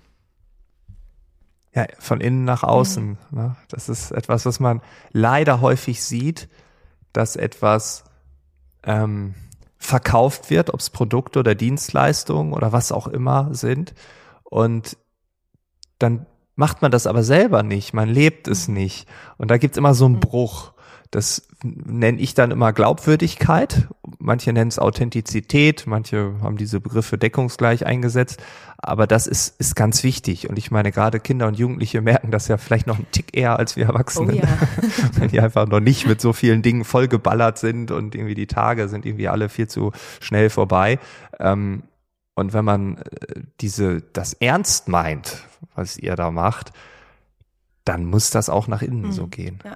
Ja, von innen nach außen. Ne? Das ist etwas, was man leider häufig sieht, dass etwas verkauft wird, ob es Produkte oder Dienstleistungen oder was auch immer sind. Und dann macht man das aber selber nicht, man lebt es nicht. Und da gibt's immer so einen Bruch. Das nenne ich dann immer Glaubwürdigkeit. Manche nennen es Authentizität, manche haben diese Begriffe deckungsgleich eingesetzt. Aber das ist ganz wichtig. Und ich meine, gerade Kinder und Jugendliche merken das ja vielleicht noch einen Tick eher als wir Erwachsenen. Oh ja. Wenn die einfach noch nicht mit so vielen Dingen vollgeballert sind und irgendwie die Tage sind irgendwie alle viel zu schnell vorbei. Und wenn man das ernst meint, was ihr da macht, dann muss das auch nach innen so gehen. Ja.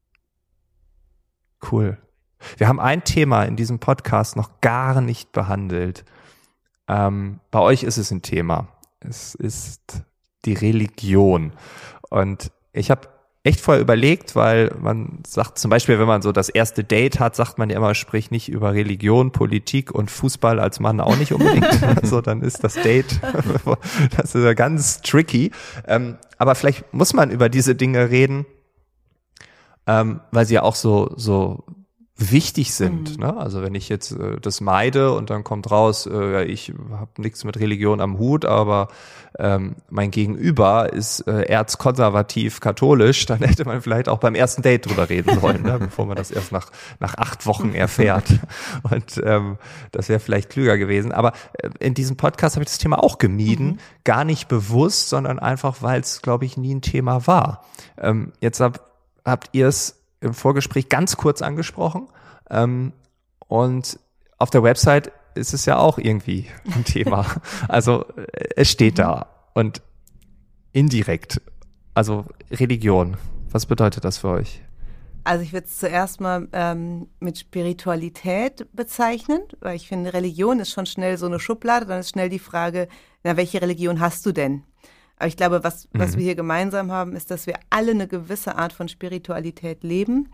Cool. Wir haben ein Thema in diesem Podcast noch gar nicht behandelt. Bei euch ist es ein Thema. Es ist die Religion. Und ich habe echt vorher überlegt, weil man sagt zum Beispiel, wenn man so das erste Date hat, sagt man ja immer, sprich nicht über Religion, Politik und Fußball als Mann auch nicht unbedingt. Also dann ist das Date, das ist ja ganz tricky. Aber vielleicht muss man über diese Dinge reden, weil sie ja auch so wichtig sind. Ne? Also wenn ich jetzt das meide und dann kommt raus, ich habe nichts mit Religion am Hut, aber mein Gegenüber ist erzkonservativ katholisch, dann hätte man vielleicht auch beim ersten Date drüber reden sollen, ne? Bevor man das erst nach 8 Wochen erfährt. Und das wäre vielleicht klüger gewesen. Aber in diesem Podcast habe ich das Thema auch gemieden, gar nicht bewusst, sondern einfach, weil es, glaube ich, nie ein Thema war. Jetzt habt ihr es im Vorgespräch ganz kurz angesprochen und auf der Website ist es ja auch irgendwie ein Thema. Also es steht da und indirekt, also Religion, was bedeutet das für euch? Also ich würde es zuerst mal mit Spiritualität bezeichnen, weil ich finde, Religion ist schon schnell so eine Schublade, dann ist schnell die Frage, na, welche Religion hast du denn? Aber ich glaube, was wir hier gemeinsam haben, ist, dass wir alle eine gewisse Art von Spiritualität leben.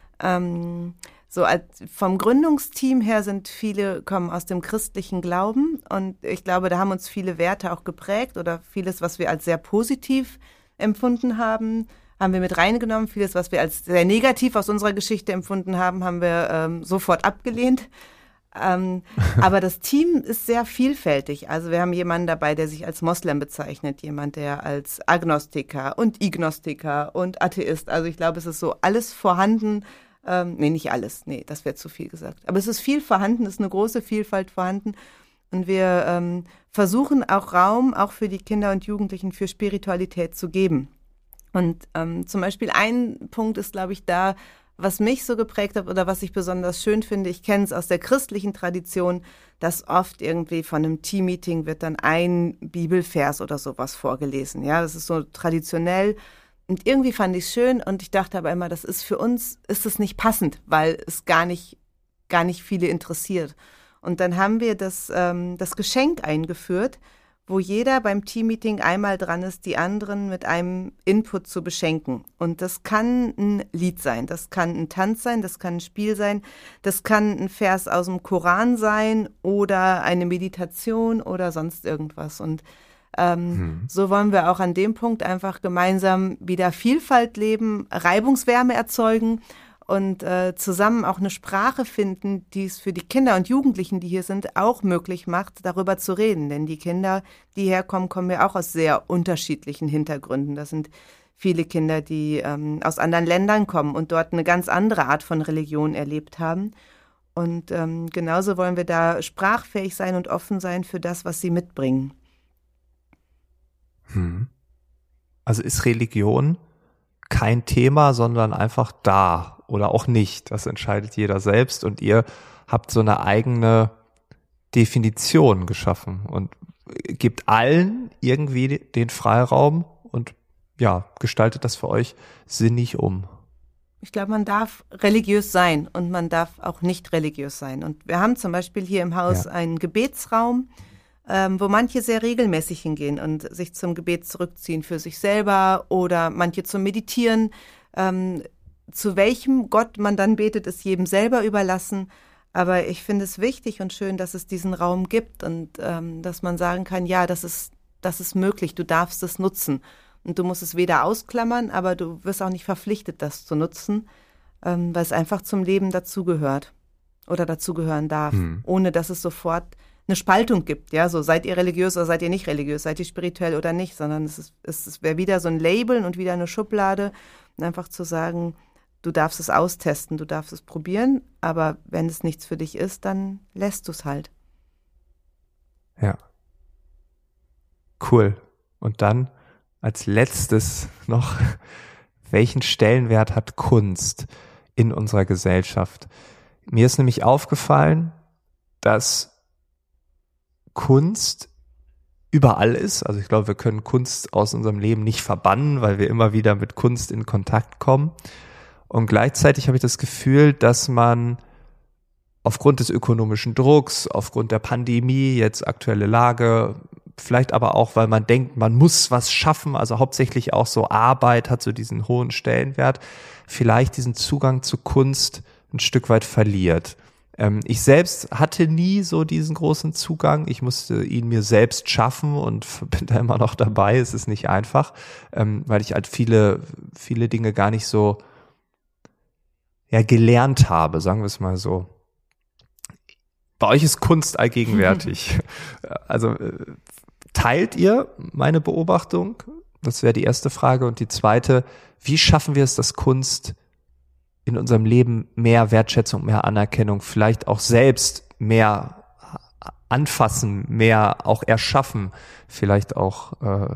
Vom Gründungsteam her sind viele, kommen aus dem christlichen Glauben und ich glaube, da haben uns viele Werte auch geprägt oder vieles, was wir als sehr positiv empfunden haben wir mit reingenommen. Vieles, was wir als sehr negativ aus unserer Geschichte empfunden haben wir sofort abgelehnt. Aber das Team ist sehr vielfältig. Also wir haben jemanden dabei, der sich als Moslem bezeichnet, jemand, der als Agnostiker und Ignostiker und Atheist. Also ich glaube, es ist so alles vorhanden. Nicht alles. Nee, das wäre zu viel gesagt. Aber es ist viel vorhanden, es ist eine große Vielfalt vorhanden. Und wir versuchen auch Raum, auch für die Kinder und Jugendlichen, für Spiritualität zu geben. Und zum Beispiel ein Punkt ist, glaube ich, da, was mich so geprägt hat oder was ich besonders schön finde, ich kenne es aus der christlichen Tradition, dass oft irgendwie von einem Teammeeting wird dann ein Bibelvers oder sowas vorgelesen. Ja, das ist so traditionell. Und irgendwie fand ich es schön und ich dachte aber immer, das ist für uns, ist es nicht passend, weil es gar nicht viele interessiert. Und dann haben wir das Geschenk eingeführt, wo jeder beim Teammeeting einmal dran ist, die anderen mit einem Input zu beschenken. Und das kann ein Lied sein, das kann ein Tanz sein, das kann ein Spiel sein, das kann ein Vers aus dem Koran sein oder eine Meditation oder sonst irgendwas. Und so wollen wir auch an dem Punkt einfach gemeinsam wieder Vielfalt leben, Reibungswärme erzeugen und zusammen auch eine Sprache finden, die es für die Kinder und Jugendlichen, die hier sind, auch möglich macht, darüber zu reden. Denn die Kinder, die herkommen, kommen ja auch aus sehr unterschiedlichen Hintergründen. Das sind viele Kinder, die aus anderen Ländern kommen und dort eine ganz andere Art von Religion erlebt haben. Und genauso wollen wir da sprachfähig sein und offen sein für das, was sie mitbringen. Also ist Religion kein Thema, sondern einfach da oder auch nicht. Das entscheidet jeder selbst und ihr habt so eine eigene Definition geschaffen und gebt allen irgendwie den Freiraum und ja, gestaltet das für euch sinnig um. Ich glaube, man darf religiös sein und man darf auch nicht religiös sein. Und wir haben zum Beispiel hier im Haus einen Gebetsraum, wo manche sehr regelmäßig hingehen und sich zum Gebet zurückziehen für sich selber oder manche zum Meditieren. Zu welchem Gott man dann betet, ist jedem selber überlassen. Aber ich finde es wichtig und schön, dass es diesen Raum gibt und dass man sagen kann, ja, das ist möglich, du darfst es nutzen. Und du musst es weder ausklammern, aber du wirst auch nicht verpflichtet, das zu nutzen, weil es einfach zum Leben dazugehört oder dazugehören darf, ohne dass es sofort eine Spaltung gibt. Ja, so seid ihr religiös oder seid ihr nicht religiös, seid ihr spirituell oder nicht, sondern es wäre wieder so ein Label und wieder eine Schublade und einfach zu sagen, du darfst es austesten, du darfst es probieren, aber wenn es nichts für dich ist, dann lässt du es halt. Ja. Cool. Und dann als letztes noch, welchen Stellenwert hat Kunst in unserer Gesellschaft? Mir ist nämlich aufgefallen, dass Kunst überall ist. Also ich glaube, wir können Kunst aus unserem Leben nicht verbannen, weil wir immer wieder mit Kunst in Kontakt kommen. Und gleichzeitig habe ich das Gefühl, dass man aufgrund des ökonomischen Drucks, aufgrund der Pandemie, jetzt aktuelle Lage, vielleicht aber auch, weil man denkt, man muss was schaffen, also hauptsächlich auch so Arbeit hat so diesen hohen Stellenwert, vielleicht diesen Zugang zu Kunst ein Stück weit verliert. Ich selbst hatte nie so diesen großen Zugang. Ich musste ihn mir selbst schaffen und bin da immer noch dabei. Es ist nicht einfach, weil ich halt viele Dinge gar nicht so gelernt habe, sagen wir es mal so. Bei euch ist Kunst allgegenwärtig. Also teilt ihr meine Beobachtung? Das wäre die erste Frage. Und die zweite, wie schaffen wir es, dass Kunst in unserem Leben mehr Wertschätzung, mehr Anerkennung, vielleicht auch selbst mehr anfassen, mehr auch erschaffen, vielleicht auch,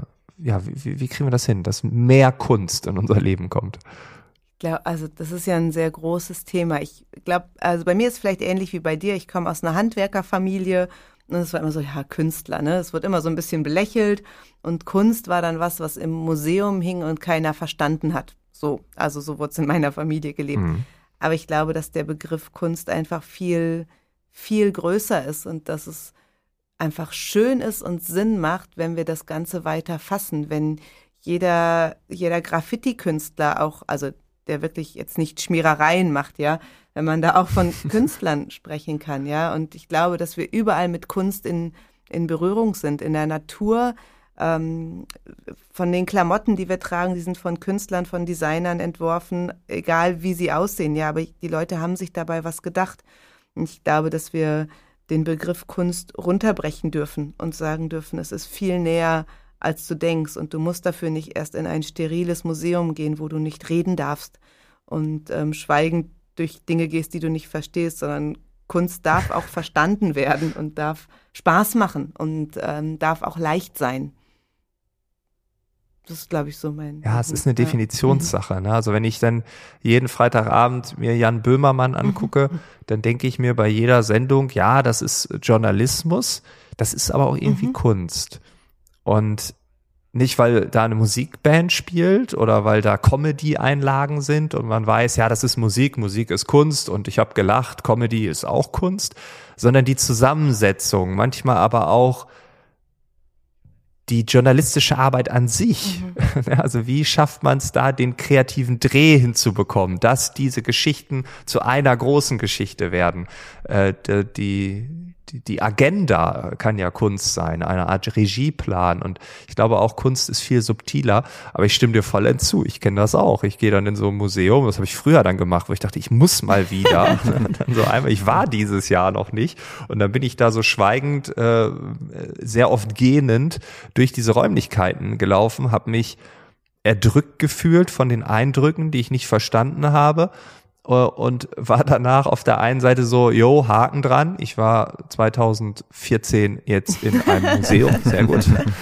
wie kriegen wir das hin, dass mehr Kunst in unser Leben kommt? Ich glaube, also das ist ja ein sehr großes Thema. Ich glaube, also bei mir ist es vielleicht ähnlich wie bei dir. Ich komme aus einer Handwerkerfamilie und es war immer so, ja, Künstler, ne? Es wird immer so ein bisschen belächelt und Kunst war dann was im Museum hing und keiner verstanden hat. So, also so wurde es in meiner Familie gelebt. Aber ich glaube, dass der Begriff Kunst einfach viel, viel größer ist und dass es einfach schön ist und Sinn macht, wenn wir das Ganze weiter fassen, wenn jeder Graffiti-Künstler auch, also der wirklich jetzt nicht Schmierereien macht, ja, wenn man da auch von Künstlern sprechen kann, ja. Und ich glaube, dass wir überall mit Kunst in Berührung sind, in der Natur. Von den Klamotten, die wir tragen, die sind von Künstlern, von Designern entworfen, egal wie sie aussehen, ja, aber die Leute haben sich dabei was gedacht. Und ich glaube, dass wir den Begriff Kunst runterbrechen dürfen und sagen dürfen, es ist viel näher, als du denkst. Und du musst dafür nicht erst in ein steriles Museum gehen, wo du nicht reden darfst und schweigend durch Dinge gehst, die du nicht verstehst, sondern Kunst darf auch verstanden werden und darf Spaß machen und darf auch leicht sein. Das ist, glaube ich, so mein... Ja, es ist eine Definitionssache. Ne? Also wenn ich dann jeden Freitagabend mir Jan Böhmermann angucke, dann denke ich mir bei jeder Sendung, ja, das ist Journalismus, das ist aber auch irgendwie Kunst. Und nicht, weil da eine Musikband spielt oder weil da Comedy-Einlagen sind und man weiß, ja, das ist Musik, Musik ist Kunst und ich habe gelacht, Comedy ist auch Kunst, sondern die Zusammensetzung, manchmal aber auch die journalistische Arbeit an sich. Also wie schafft man es da, den kreativen Dreh hinzubekommen, dass diese Geschichten zu einer großen Geschichte werden? Die Agenda kann ja Kunst sein, eine Art Regieplan. Und ich glaube auch, Kunst ist viel subtiler. Aber ich stimme dir vollends zu. Ich kenne das auch. Ich gehe dann in so ein Museum, das habe ich früher dann gemacht, wo ich dachte, ich muss mal wieder. Und dann so einmal, ich war dieses Jahr noch nicht. Und dann bin ich da so schweigend, sehr oft gähnend durch diese Räumlichkeiten gelaufen, habe mich erdrückt gefühlt von den Eindrücken, die ich nicht verstanden habe. Und war danach auf der einen Seite so, Haken dran. Ich war 2014 jetzt in einem Museum, sehr gut.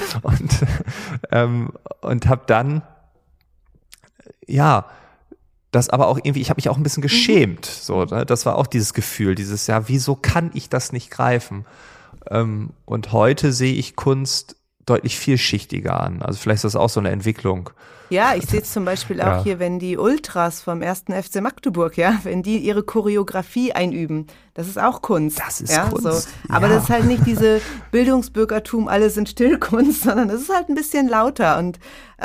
Und habe dann, das aber auch irgendwie, ich habe mich auch ein bisschen geschämt. So, ne? Das war auch dieses Gefühl, wieso kann ich das nicht greifen? Und heute sehe ich Kunst deutlich vielschichtiger an. Also vielleicht ist das auch so eine Entwicklung. Ja, ich sehe es zum Beispiel auch hier, wenn die Ultras vom 1. FC Magdeburg, wenn die ihre Choreografie einüben, das ist auch Kunst. Das ist Kunst. So. Aber das ist halt nicht diese Bildungsbürgertum, alle sind Stillkunst, sondern das ist halt ein bisschen lauter. Und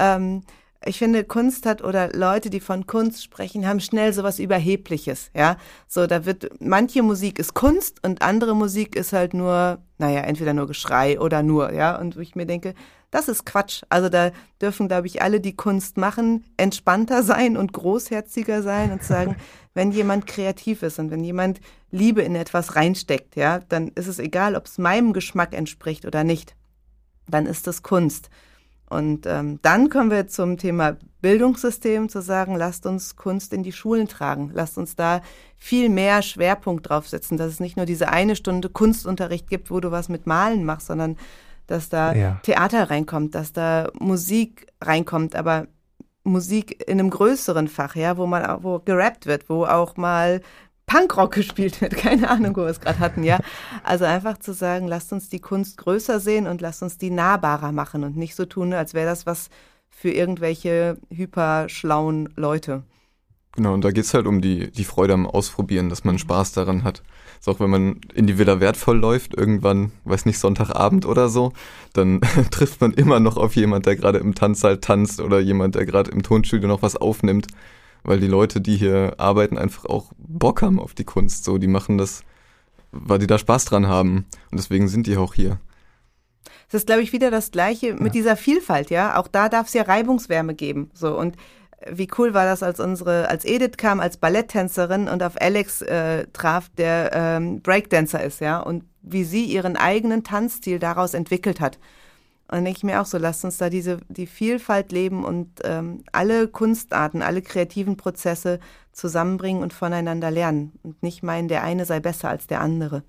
ich finde, Kunst hat, oder Leute, die von Kunst sprechen, haben schnell sowas Überhebliches, So, manche Musik ist Kunst und andere Musik ist halt nur, entweder nur Geschrei oder nur, und wo ich mir denke, das ist Quatsch. Also da dürfen, glaube ich, alle, die Kunst machen, entspannter sein und großherziger sein und sagen, wenn jemand kreativ ist und wenn jemand Liebe in etwas reinsteckt, dann ist es egal, ob es meinem Geschmack entspricht oder nicht. Dann ist das Kunst. Und dann kommen wir zum Thema Bildungssystem, zu sagen, lasst uns Kunst in die Schulen tragen. Lasst uns da viel mehr Schwerpunkt draufsetzen, dass es nicht nur diese eine Stunde Kunstunterricht gibt, wo du was mit Malen machst, sondern dass da Theater reinkommt, dass da Musik reinkommt, aber Musik in einem größeren Fach, wo gerappt wird, wo auch mal Punkrock gespielt wird, keine Ahnung, wo wir es gerade hatten, Also einfach zu sagen, lasst uns die Kunst größer sehen und lasst uns die nahbarer machen und nicht so tun, als wäre das was für irgendwelche hyperschlauen Leute. Genau, und da geht's halt um die Freude am Ausprobieren, dass man Spaß daran hat. Ist auch, wenn man in die Villa Wertvoll läuft, irgendwann, weiß nicht, Sonntagabend oder so, dann trifft man immer noch auf jemand, der gerade im Tanzsaal tanzt oder jemand, der gerade im Tonstudio noch was aufnimmt. Weil die Leute, die hier arbeiten, einfach auch Bock haben auf die Kunst. So, die machen das, weil die da Spaß dran haben. Und deswegen sind die auch hier. Das ist, glaube ich, wieder das Gleiche mit dieser Vielfalt, Auch da darf es ja Reibungswärme geben. So, und wie cool war das, als Edith kam als Balletttänzerin und auf Alex traf, der Breakdancer ist, und wie sie ihren eigenen Tanzstil daraus entwickelt hat. Und dann denke ich mir auch so, lasst uns da die Vielfalt leben und alle Kunstarten, alle kreativen Prozesse zusammenbringen und voneinander lernen und nicht meinen, der eine sei besser als der andere.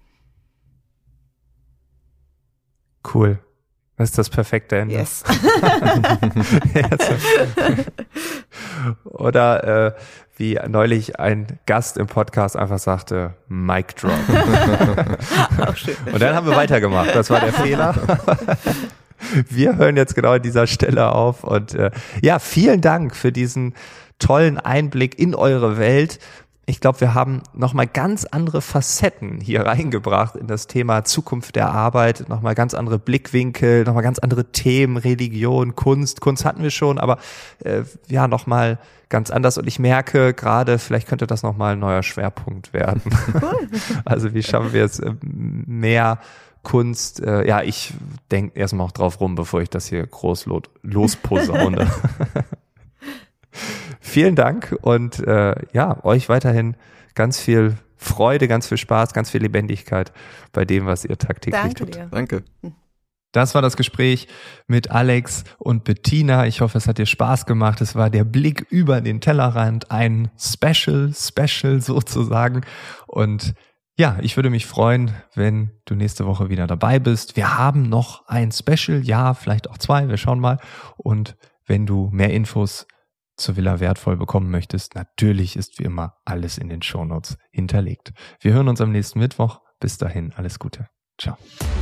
Cool. Das ist das perfekte Ende. Yes. Oder wie neulich ein Gast im Podcast einfach sagte, Mic Drop. Auch schön. Und dann haben wir weitergemacht. Das war der Fehler. Wir hören jetzt genau an dieser Stelle auf und vielen Dank für diesen tollen Einblick in eure Welt. Ich glaube, wir haben nochmal ganz andere Facetten hier reingebracht in das Thema Zukunft der Arbeit, nochmal ganz andere Blickwinkel, nochmal ganz andere Themen, Religion, Kunst. Kunst hatten wir schon, aber nochmal ganz anders. Und ich merke gerade, vielleicht könnte das nochmal ein neuer Schwerpunkt werden. Cool. Also wie schaffen wir es, mehr Kunst, ich denke erstmal auch drauf rum, bevor ich das hier groß losposaune. Vielen Dank und euch weiterhin ganz viel Freude, ganz viel Spaß, ganz viel Lebendigkeit bei dem, was ihr tagtäglich tut. Dir. Danke. Das war das Gespräch mit Alex und Bettina. Ich hoffe, es hat dir Spaß gemacht. Es war der Blick über den Tellerrand, ein Special sozusagen. Und ich würde mich freuen, wenn du nächste Woche wieder dabei bist. Wir haben noch ein Special, vielleicht auch 2, wir schauen mal. Und wenn du mehr Infos zur Villa Wertvoll bekommen möchtest, natürlich ist wie immer alles in den Shownotes hinterlegt. Wir hören uns am nächsten Mittwoch. Bis dahin, alles Gute. Ciao.